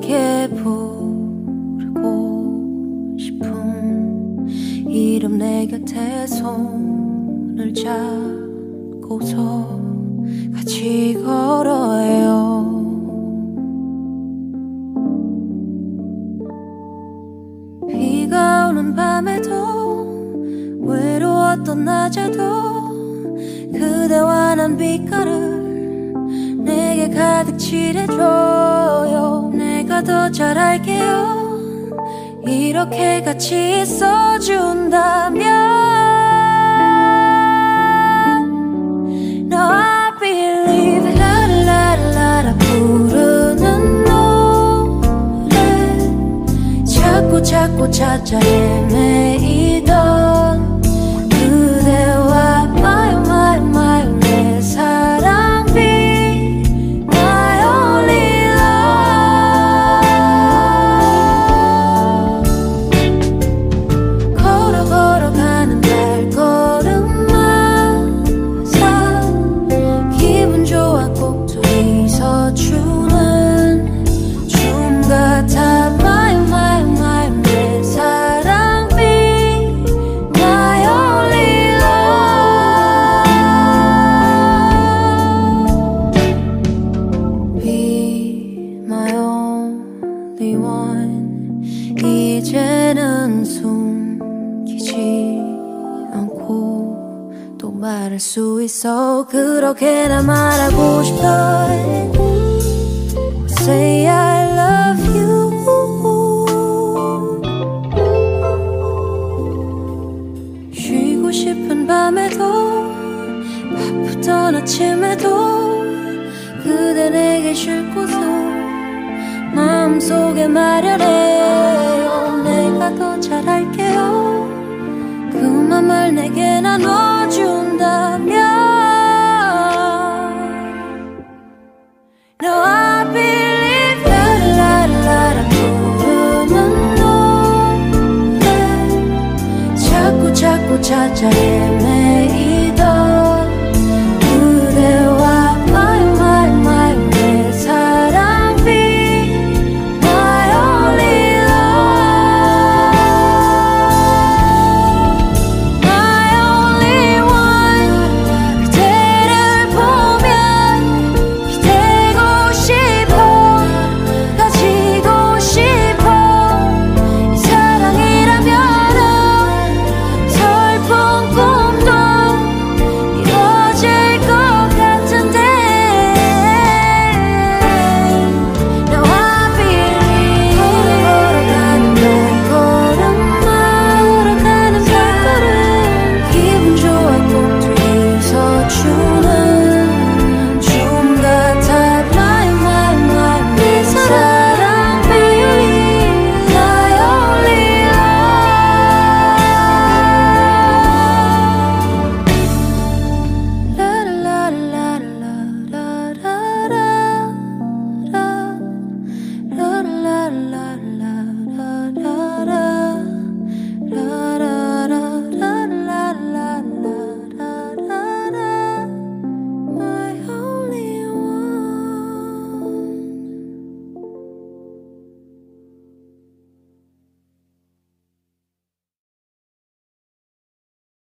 너에게 부르고 싶은 이름 내 곁에 손을 잡고서 같이 걸어요. 비가 오는 밤에도 외로웠던 낮에도 그대와 난 빛깔을 내게 가득 칠해줘요. 내가 더 잘할게요. 이렇게 같이 있어준다면 No I believe 라라라라 부르는 노래 자꾸 찾아 헤매이던 그대와 my 내 사랑 be my only love 걸어가는 발걸음마다 기분 좋아 꼭 둘이서 추는 춤 같아 my 내 사랑 be my only love be my only one 이제는 숨기지 않고 또 말할 수 있어 그렇게나 말하고 싶다 Say I love you 쉬고 싶은 밤에도 바쁘던 아침에도 그대 내게 쉴 곳을 마음속에 마련해요. 내가 더 잘할게요. 그 맘을 내게 나눠준다면 No I believe 라라라라 부르는 노래 자꾸 찾아